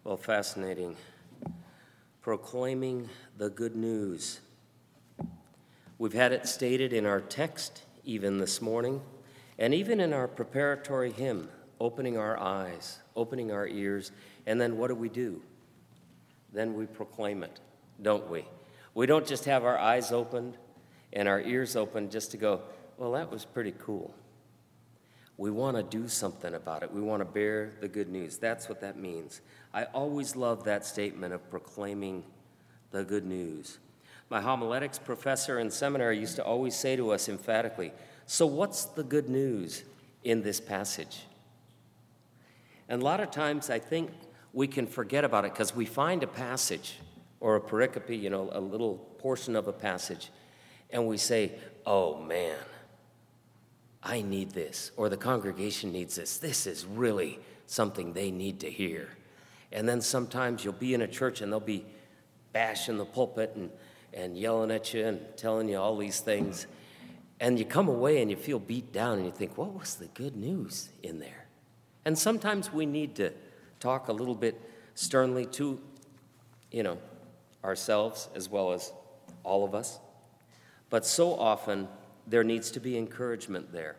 Well, fascinating. Proclaiming the good news. We've had it stated in our text, even this morning, and even in our preparatory hymn, opening our eyes, opening our ears, and then what do? Then we proclaim it, don't we? We don't just have our eyes opened and our ears open just to go, well, that was pretty cool. We want to do something about it. We want to bear the good news. That's what that means. I always love that statement of proclaiming the good news. My homiletics professor in seminary used to always say to us emphatically, so what's the good news in this passage? And a lot of times I think we can forget about it because we find a passage or a pericope, a little portion of a passage, and we say, oh man, I need this, or the congregation needs this. This is really something they need to hear. And then sometimes you'll be in a church and they'll be bashing the pulpit and yelling at you and telling you all these things. And you come away and you feel beat down and you think, what was the good news in there? And sometimes we need to talk a little bit sternly to, ourselves as well as all of us. But so often, there needs to be encouragement there.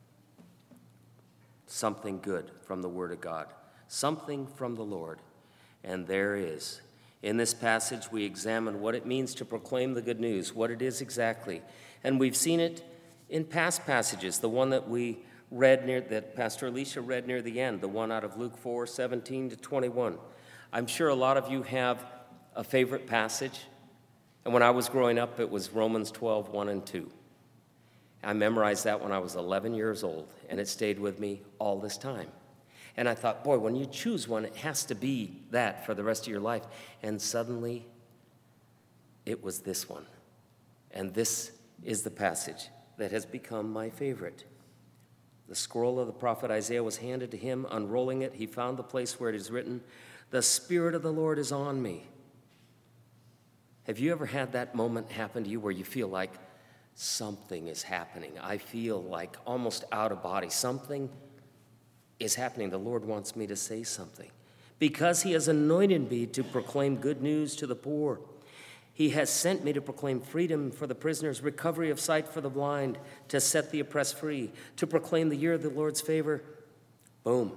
Something good from the Word of God. Something from the Lord. And there is. In this passage, we examine what it means to proclaim the good news, what it is exactly. And we've seen it in past passages. The one that we read that Pastor Alicia read near the end, the one out of Luke 4:17-21. I'm sure a lot of you have a favorite passage. And when I was growing up, it was Romans 12:1 and 2. I memorized that when I was 11 years old, and it stayed with me all this time. And I thought, boy, when you choose one, it has to be that for the rest of your life. And suddenly, it was this one. And this is the passage that has become my favorite. The scroll of the prophet Isaiah was handed to him. Unrolling it, he found the place where it is written, "The Spirit of the Lord is on me." Have you ever had that moment happen to you where you feel like something is happening? I feel like almost out of body. Something is happening. The Lord wants me to say something. Because he has anointed me to proclaim good news to the poor. He has sent me to proclaim freedom for the prisoners, recovery of sight for the blind, to set the oppressed free, to proclaim the year of the Lord's favor. Boom.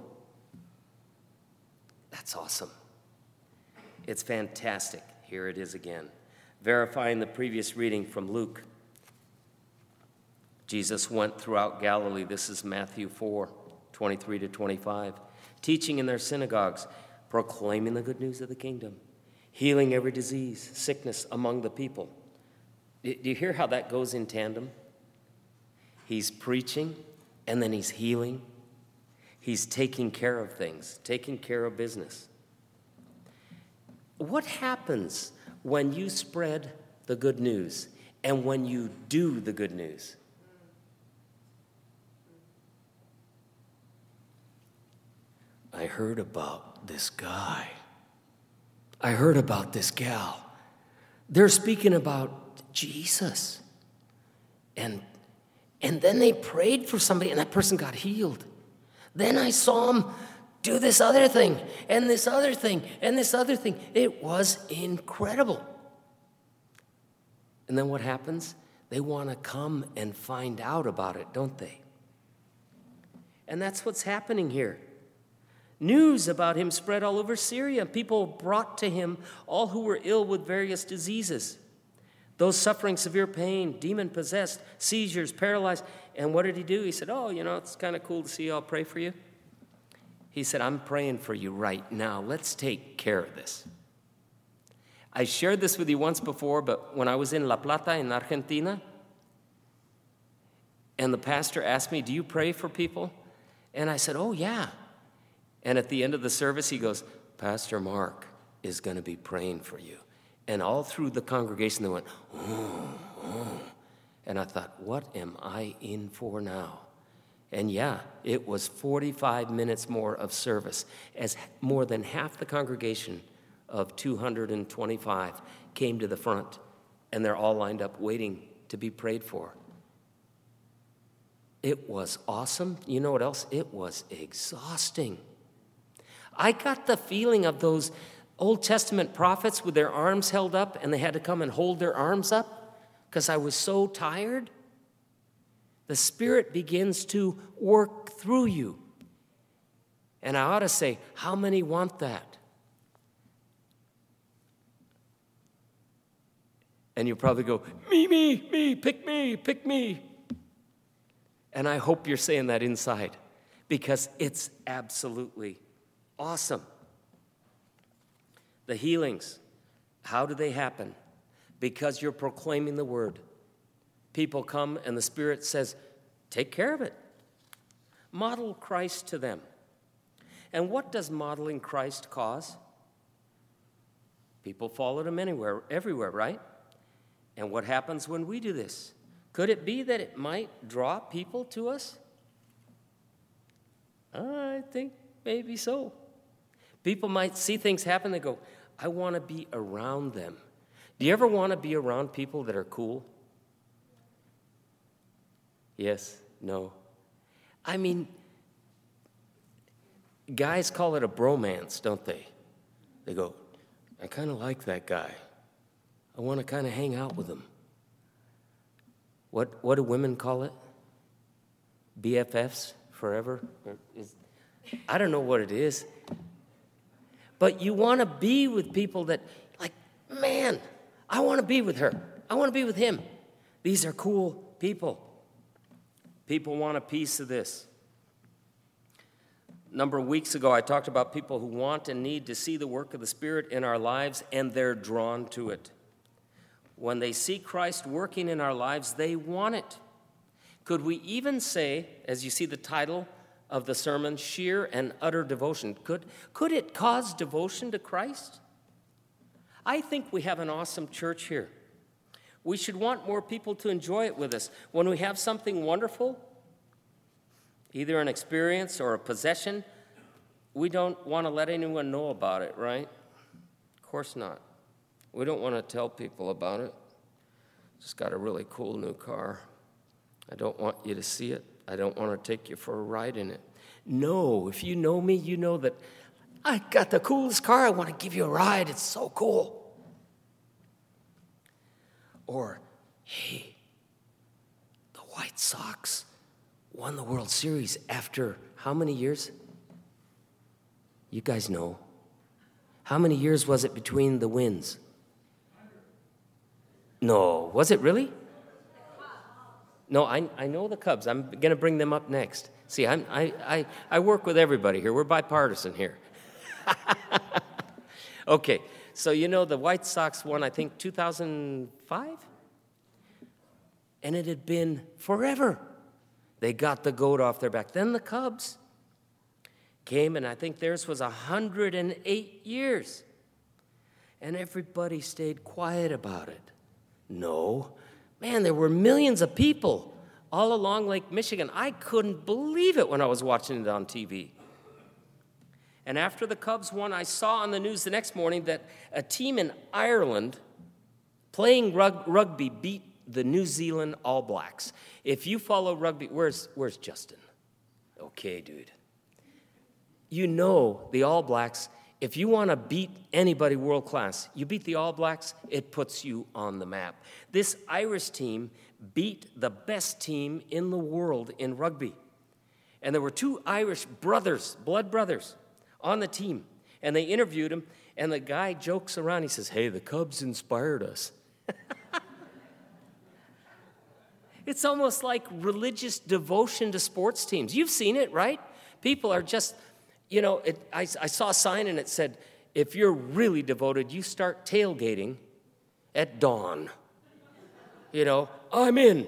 That's awesome. It's fantastic. Here it is again. Verifying the previous reading from Luke. Jesus went throughout Galilee. This is Matthew 4:23-25. Teaching in their synagogues, proclaiming the good news of the kingdom, healing every disease, sickness among the people. Do you hear how that goes in tandem? He's preaching, and then he's healing. He's taking care of things, taking care of business. What happens when you spread the good news and when you do the good news? I heard about this guy. I heard about this gal. They're speaking about Jesus. And then they prayed for somebody and that person got healed. Then I saw him do this other thing and this other thing and this other thing. It was incredible. And then what happens? They want to come and find out about it, don't they? And that's what's happening here. News about him spread all over Syria. People brought to him all who were ill with various diseases. Those suffering severe pain, demon-possessed, seizures, paralyzed. And what did he do? He said, it's kind of cool to see you. I'll pray for you. He said, I'm praying for you right now. Let's take care of this. I shared this with you once before, but when I was in La Plata in Argentina, and the pastor asked me, do you pray for people? And I said, oh, yeah. And at the end of the service, he goes, Pastor Mark is going to be praying for you. And all through the congregation, they went, oh. And I thought, what am I in for now? And yeah, it was 45 minutes more of service, as more than half the congregation of 225 came to the front, and they're all lined up waiting to be prayed for. It was awesome. You know what else? It was exhausting. I got the feeling of those Old Testament prophets with their arms held up, and they had to come and hold their arms up because I was so tired. The Spirit begins to work through you. And I ought to say, how many want that? And you'll probably go, me, pick me. And I hope you're saying that inside, because it's absolutely awesome. The healings, how do they happen? Because you're proclaiming the word. People come and the Spirit says, take care of it. Model Christ to them. And what does modeling Christ cause? People followed him everywhere, right? And what happens when we do this? Could it be that it might draw people to us? I think maybe so. People might see things happen, they go, I want to be around them. Do you ever want to be around people that are cool? Yes, no. I mean, guys call it a bromance, don't they? They go, I kind of like that guy. I want to kind of hang out with him. What do women call it? BFFs forever? I don't know what it is. But you want to be with people that, like, man, I want to be with her. I want to be with him. These are cool people. People want a piece of this. A number of weeks ago, I talked about people who want and need to see the work of the Spirit in our lives, and they're drawn to it. When they see Christ working in our lives, they want it. Could we even say, as you see the title of the sermon, sheer and utter devotion, could it cause devotion to Christ? I think we have an awesome church here. We should want more people to enjoy it with us. When we have something wonderful, either an experience or a possession, we don't want to let anyone know about it, right? Of course not. We don't want to tell people about it. Just got a really cool new car. I don't want you to see it. I don't want to take you for a ride in it. No, if you know me, you know that I got the coolest car. I want to give you a ride. It's so cool. Or, hey, the White Sox won the World Series after how many years? You guys know. How many years was it between the wins? No, was it really? No, I know the Cubs. I'm going to bring them up next. See, I work with everybody here. We're bipartisan here. Okay, so you know the White Sox won, I think, 2005? And it had been forever. They got the goat off their back. Then the Cubs came, and I think theirs was 108 years. And everybody stayed quiet about it. No. Man, there were millions of people all along Lake Michigan. I couldn't believe it when I was watching it on TV. And after the Cubs won, I saw on the news the next morning that a team in Ireland playing rugby beat the New Zealand All Blacks. If you follow rugby, where's Justin? Okay, dude. You know the All Blacks, if you want to beat anybody world class, you beat the All Blacks, it puts you on the map. This Irish team beat the best team in the world in rugby. And there were two Irish brothers, blood brothers, on the team. And they interviewed him, and the guy jokes around. He says, hey, the Cubs inspired us. It's almost like religious devotion to sports teams. You've seen it, right? People are just, you know, I saw a sign and it said, if you're really devoted, you start tailgating at dawn. You know, I'm in.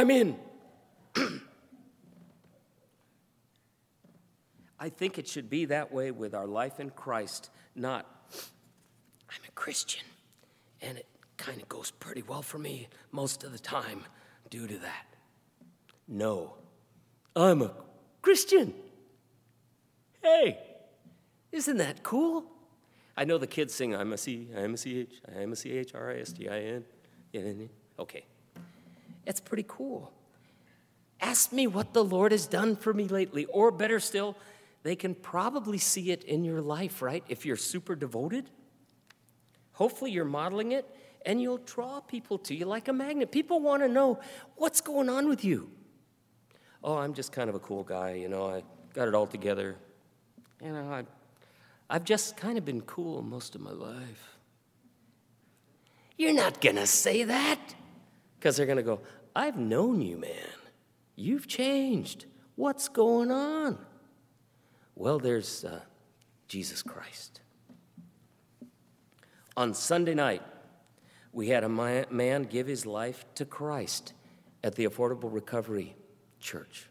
I think it should be that way with our life in Christ, not, I'm a Christian, and it kind of goes pretty well for me most of the time due to that. No, I'm a Christian. Hey, isn't that cool? I know the kids sing, I'm a C-H-R-I-S-T-I-N. Okay, it's pretty cool. Ask me what the Lord has done for me lately, or better still, they can probably see it in your life, right? If you're super devoted, hopefully you're modeling it, and you'll draw people to you like a magnet. People want to know what's going on with you. Oh, I'm just kind of a cool guy, I got it all together. I've just kind of been cool most of my life. You're not going to say that, because they're going to go, I've known you, man. You've changed. What's going on? Well, there's Jesus Christ. On Sunday night, we had a man give his life to Christ at the Affordable Recovery Church.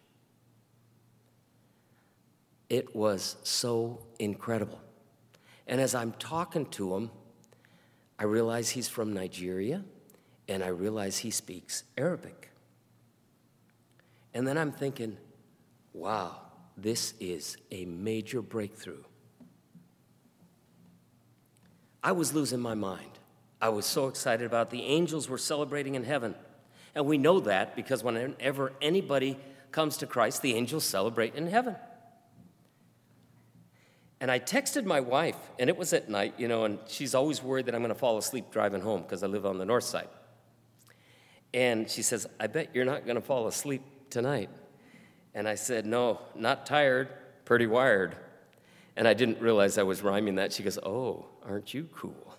It was so incredible. And as I'm talking to him, I realize he's from Nigeria, and I realize he speaks Arabic. And then I'm thinking, wow, this is a major breakthrough. I was losing my mind. I was so excited about it. The angels were celebrating in heaven. And we know that because whenever anybody comes to Christ, the angels celebrate in heaven. And I texted my wife, and it was at night, and she's always worried that I'm going to fall asleep driving home because I live on the north side. And she says, I bet you're not going to fall asleep tonight. And I said, no, not tired, pretty wired. And I didn't realize I was rhyming that. She goes, oh, aren't you cool?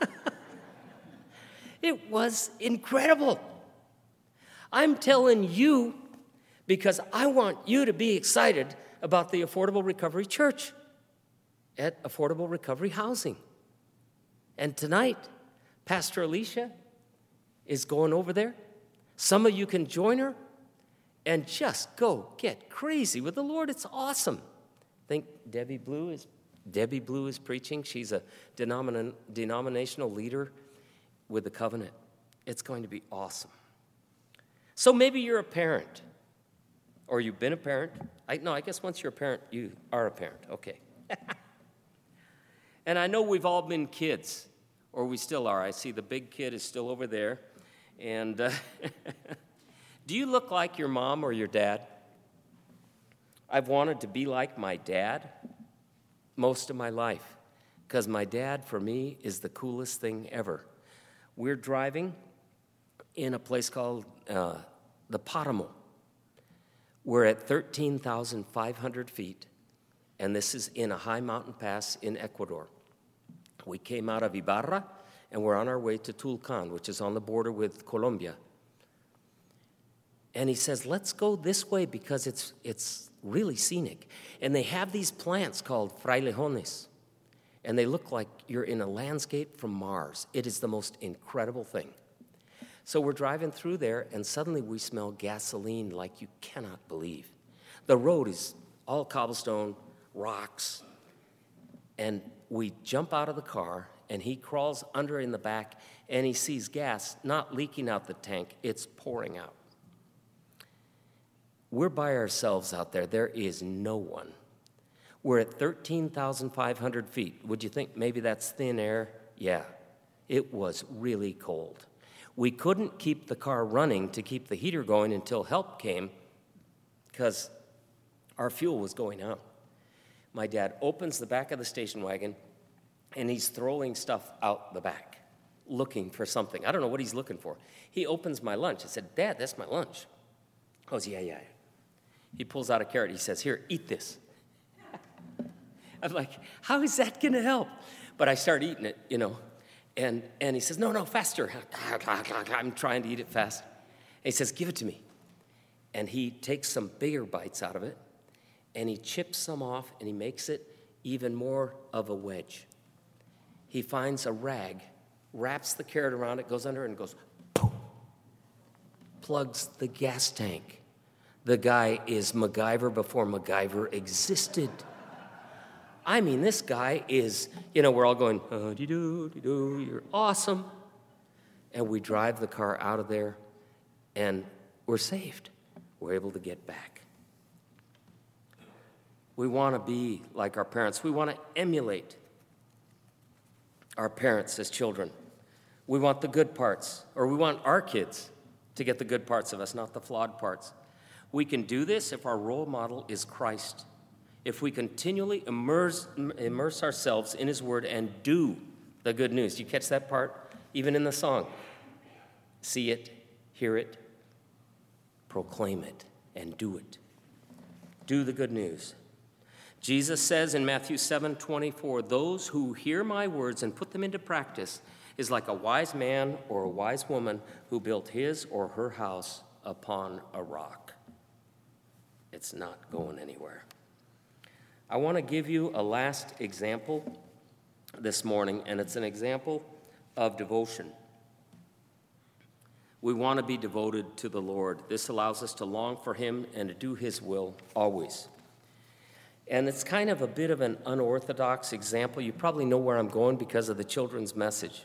It was incredible. I'm telling you because I want you to be excited about the Affordable Recovery Church at Affordable Recovery Housing. And tonight, Pastor Alicia is going over there. Some of you can join her and just go get crazy with the Lord. It's awesome. I think Debbie Blue is preaching. She's a denominational leader with the Covenant. It's going to be awesome. So maybe you're a parent, or you've been a parent. I guess once you're a parent, you are a parent. Okay. And I know we've all been kids, or we still are. I see the big kid is still over there. And do you look like your mom or your dad? I've wanted to be like my dad most of my life, because my dad, for me, is the coolest thing ever. We're driving in a place called the Páramo. We're at 13,500 feet, and this is in a high mountain pass in Ecuador. We came out of Ibarra, and we're on our way to Tulcán, which is on the border with Colombia. And he says, let's go this way because it's really scenic. And they have these plants called frailejones, and they look like you're in a landscape from Mars. It is the most incredible thing. So we're driving through there, and suddenly we smell gasoline like you cannot believe. The road is all cobblestone, rocks, and we jump out of the car, and he crawls under in the back, and he sees gas not leaking out the tank, it's pouring out. We're by ourselves out there. There is no one. We're at 13,500 feet. Would you think maybe that's thin air? Yeah, it was really cold. We couldn't keep the car running to keep the heater going until help came because our fuel was going out. My dad opens the back of the station wagon, and he's throwing stuff out the back, looking for something. I don't know what he's looking for. He opens my lunch. I said, Dad, that's my lunch. He goes, yeah. He pulls out a carrot. He says, here, eat this. I'm like, how is that going to help? But I start eating it, And he says, no, faster. I'm trying to eat it fast. And he says, give it to me. And he takes some bigger bites out of it, and he chips some off, and he makes it even more of a wedge. He finds a rag, wraps the carrot around it, goes under, and goes, boom, plugs the gas tank. The guy is MacGyver before MacGyver existed. I mean, this guy is, we're all going, oh-de-doo, you're awesome. And we drive the car out of there, and we're saved. We're able to get back. We want to be like our parents. We want to emulate our parents as children. We want the good parts, or we want our kids to get the good parts of us, not the flawed parts. We can do this if our role model is Christ. if we continually immerse ourselves in his word and do the good news. You catch that part? Even in the song. See it, hear it, proclaim it, and do it. Do the good news. Jesus says in Matthew 7:24, those who hear my words and put them into practice is like a wise man or a wise woman who built his or her house upon a rock. It's not going anywhere. I want to give you a last example this morning, and it's an example of devotion. We want to be devoted to the Lord. This allows us to long for him and to do his will always. And it's kind of a bit of an unorthodox example. You probably know where I'm going because of the children's message.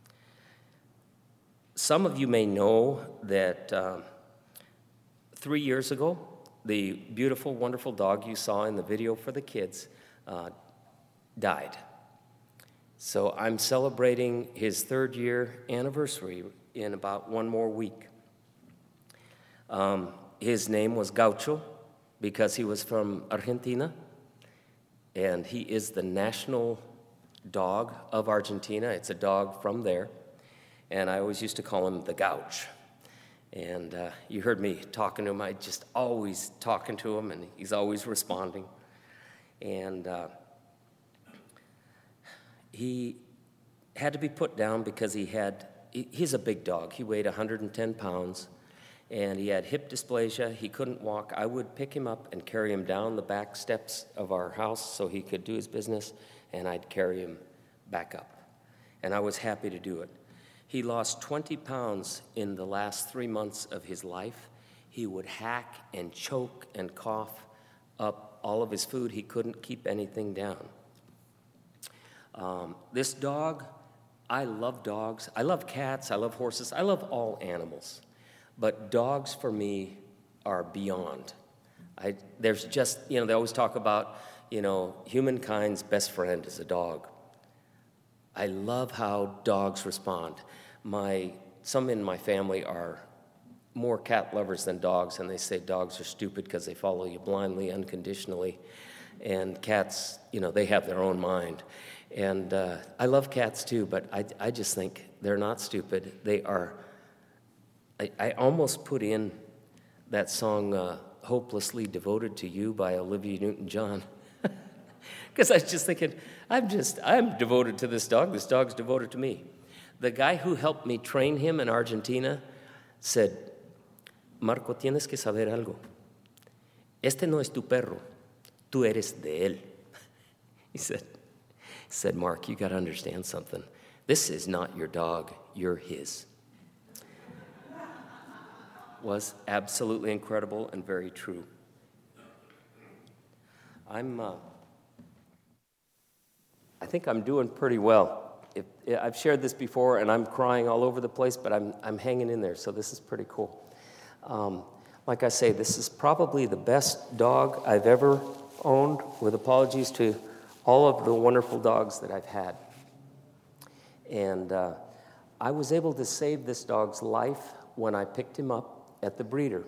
Some of you may know that 3 years ago, the beautiful, wonderful dog you saw in the video for the kids died. So I'm celebrating his 3rd year anniversary in about 1 more week. His name was Gaucho because he was from Argentina, and he is the national dog of Argentina. It's a dog from there, and I always used to call him the Gauch. And you heard me talking to him. I just always talking to him, and he's always responding. And he had to be put down because he's a big dog. He weighed 110 pounds, and he had hip dysplasia. He couldn't walk. I would pick him up and carry him down the back steps of our house so he could do his business, and I'd carry him back up. And I was happy to do it. He lost 20 pounds in the last 3 months of his life. He would hack and choke and cough up all of his food. He couldn't keep anything down. This dog, I love dogs. I love cats. I love horses. I love all animals. But dogs, for me, are beyond. There's just, they always talk about, humankind's best friend is a dog. I love how dogs respond. Some in my family are more cat lovers than dogs, and they say dogs are stupid because they follow you blindly, unconditionally. And cats, they have their own mind. And I love cats too, but I just think they're not stupid. They are, I almost put in that song, Hopelessly Devoted to You by Olivia Newton-John. Because I was just thinking, I'm devoted to this dog. This dog's devoted to me. The guy who helped me train him in Argentina said, Marco, tienes que saber algo. Este no es tu perro. Tú eres de él. He said, Mark, you got to understand something. This is not your dog. You're his. Was absolutely incredible and very true. I think I'm doing pretty well. I've shared this before, and I'm crying all over the place, but I'm hanging in there, so this is pretty cool. Like I say, this is probably the best dog I've ever owned, with apologies to all of the wonderful dogs that I've had. And I was able to save this dog's life when I picked him up at the breeder.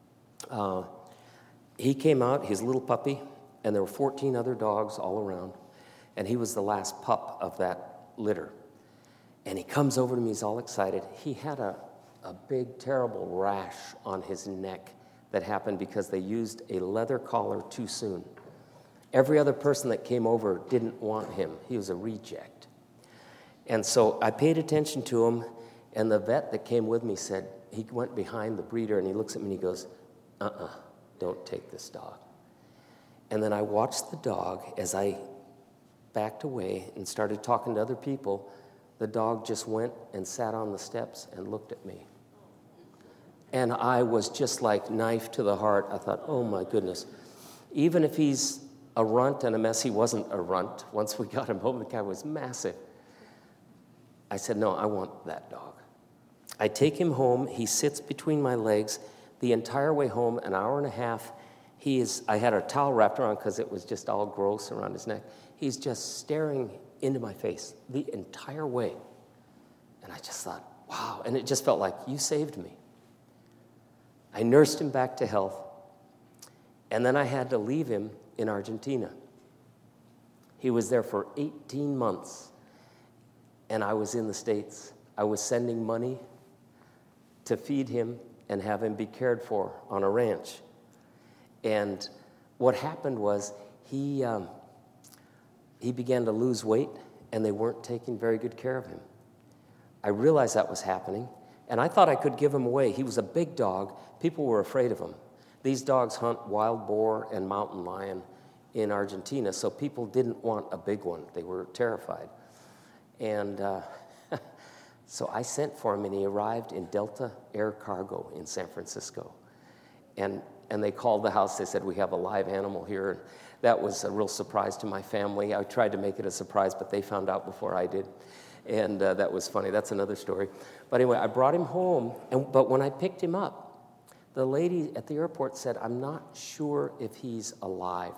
He came out, his little puppy, and there were 14 other dogs all around, and he was the last pup of that litter. And he comes over to me, he's all excited. He had a big, terrible rash on his neck that happened because they used a leather collar too soon. Every other person that came over didn't want him. He was a reject. And so I paid attention to him, and the vet that came with me said, he went behind the breeder, and he looks at me and he goes, don't take this dog. And then I watched the dog as I backed away and started talking to other people. The dog just went and sat on the steps and looked at me. And I was just like knife to the heart. I thought, oh my goodness. Even if he's a runt and a mess, he wasn't a runt. Once we got him home, the guy was massive. I said, no, I want that dog. I take him home. He sits between my legs the entire way home, an hour and a half. I had a towel wrapped around because it was just all gross around his neck. He's just staring into my face the entire way. And I just thought, wow. And it just felt like, you saved me. I nursed him back to health. And then I had to leave him in Argentina. He was there for 18 months, and I was in the States. I was sending money to feed him and have him be cared for on a ranch. And what happened was he began to lose weight, and they weren't taking very good care of him. I realized that was happening, and I thought I could give him away. He was a big dog. People were afraid of him. These dogs hunt wild boar and mountain lion in Argentina, so people didn't want a big one. They were terrified. And so I sent for him, and he arrived in Delta Air Cargo in San Francisco. And they called the house. They said, we have a live animal here. And that was a real surprise to my family. I tried to make it a surprise, but they found out before I did. And that was funny. That's another story. But anyway, I brought him home. But when I picked him up, the lady at the airport said, I'm not sure if he's alive.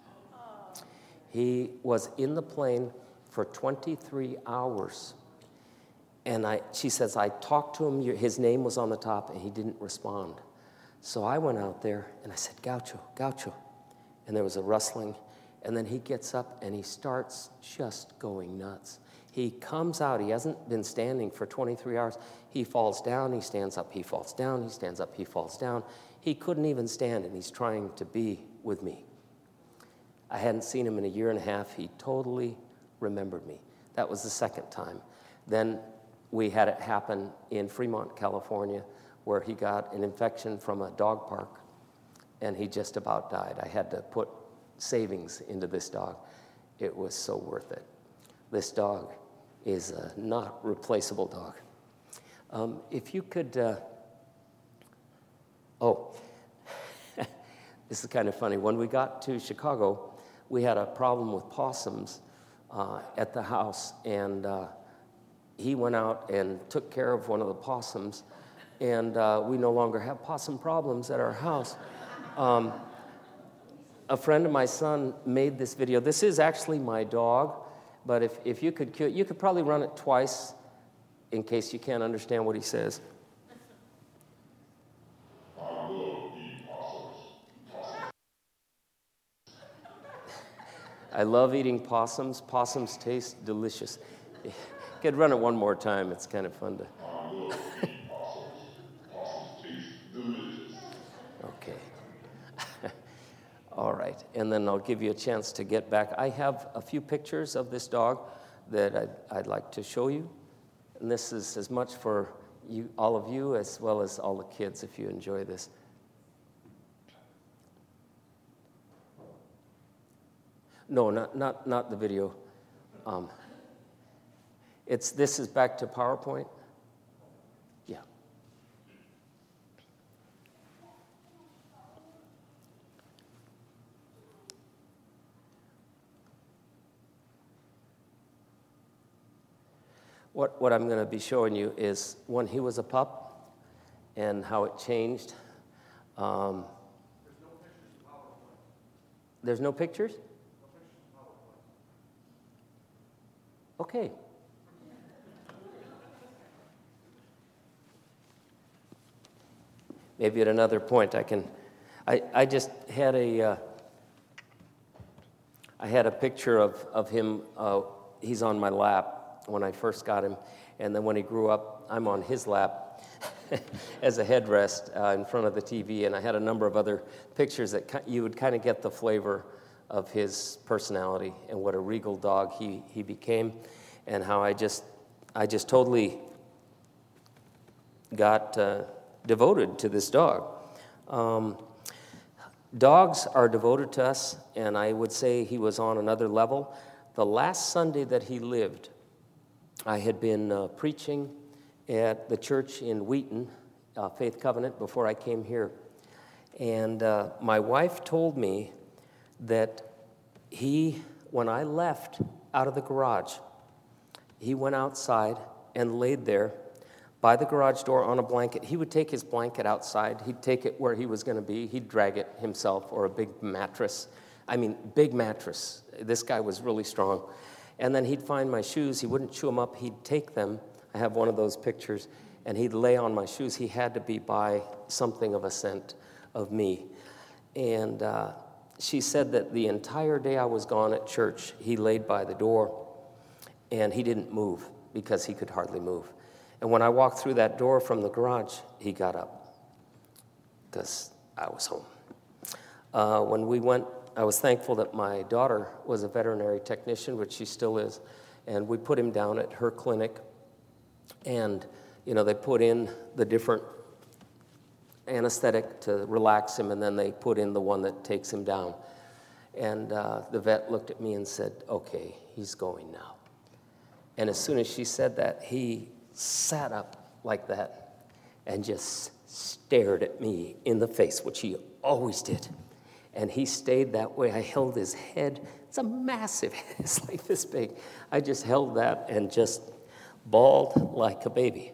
He was in the plane for 23 hours. And she says, I talked to him. His name was on the top, and he didn't respond. So I went out there, and I said, Gaucho, Gaucho. And there was a rustling. And then he gets up, and he starts just going nuts. He comes out. He hasn't been standing for 23 hours. He falls down. He stands up. He falls down. He stands up. He falls down. He couldn't even stand, and he's trying to be with me. I hadn't seen him in a year and a half. He totally remembered me. That was the second time. Then we had it happen in Fremont, California, where he got an infection from a dog park, and he just about died. I had to put savings into this dog. It was so worth it. This dog is a not replaceable dog. If you could, this is kind of funny. When we got to Chicago, we had a problem with possums at the house, and he went out and took care of one of the possums, and we no longer have possum problems at our house. A friend of my son made this video. This is actually my dog, but if you could probably run it twice in case you can't understand what he says. I love eating possums. Possums taste delicious. You could run it one more time. It's kind of fun to. Okay. All right. And then I'll give you a chance to get back. I have a few pictures of this dog that I'd like to show you. And this is as much for you, all of you, as well as all the kids, if you enjoy this. No, not the video. This is back to PowerPoint. Yeah. What I'm going to be showing you is when he was a pup and how it changed. There's no pictures? Okay. Maybe at another point I just had I had a picture of him. He's on my lap when I first got him, and then when he grew up, I'm on his lap as a headrest in front of the TV, and I had a number of other pictures that you would kind of get the flavor of his personality and what a regal dog he became, and how I just totally got devoted to this dog. Dogs are devoted to us, and I would say he was on another level. The last Sunday that he lived, I had been preaching at the church in Wheaton, Faith Covenant, before I came here. And my wife told me that when I left out of the garage, he went outside and laid there by the garage door on a blanket. He would take his blanket outside. He'd take it where he was going to be. He'd drag it himself, or a big mattress. Big mattress. This guy was really strong. And then he'd find my shoes. He wouldn't chew them up. He'd take them. I have one of those pictures. And he'd lay on my shoes. He had to be by something of a scent of me. And she said that the entire day I was gone at church, he laid by the door, and he didn't move because he could hardly move. And when I walked through that door from the garage, he got up because I was home. When we went, I was thankful that my daughter was a veterinary technician, which she still is, and we put him down at her clinic. And, they put in the different anesthetic to relax him, and then they put in the one that takes him down. And the vet looked at me and said, "Okay, he's going now." And as soon as she said that, he sat up like that and just stared at me in the face, which he always did. And he stayed that way. I held his head. It's a massive head. It's like this big. I just held that and just bawled like a baby.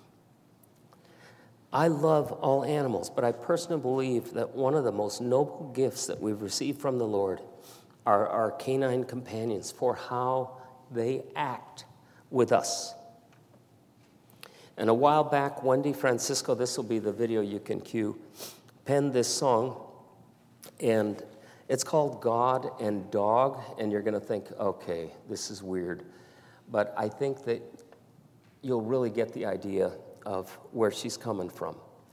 I love all animals, but I personally believe that one of the most noble gifts that we've received from the Lord are our canine companions, for how they act with us. And a while back, Wendy Francisco, this will be the video you can cue, penned this song, and it's called God and Dog, and you're going to think, okay, this is weird. But I think that you'll really get the idea of where she's coming from.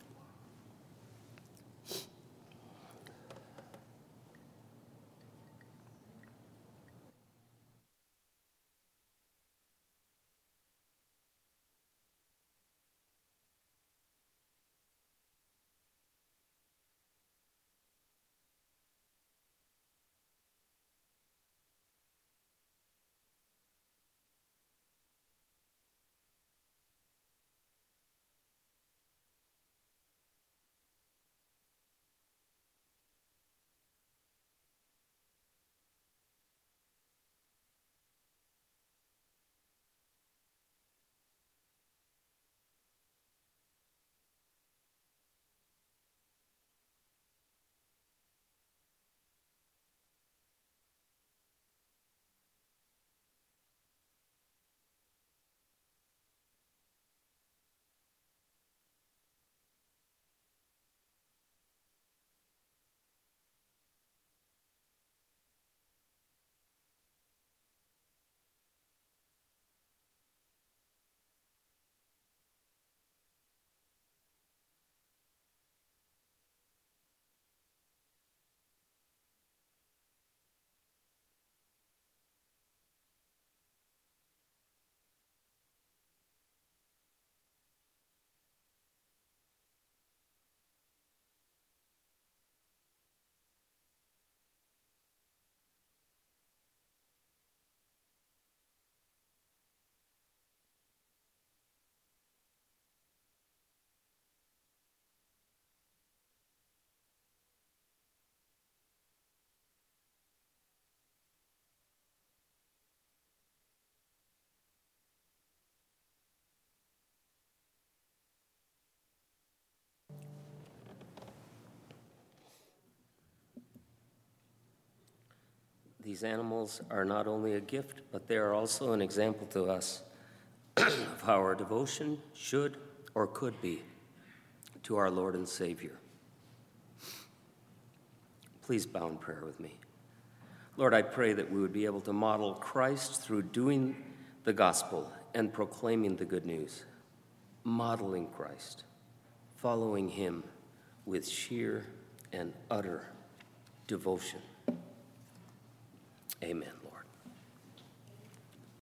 These animals are not only a gift, but they are also an example to us of how our devotion should or could be to our Lord and Savior. Please bow in prayer with me. Lord, I pray that we would be able to model Christ through doing the gospel and proclaiming the good news, modeling Christ, following him with sheer and utter devotion. Amen.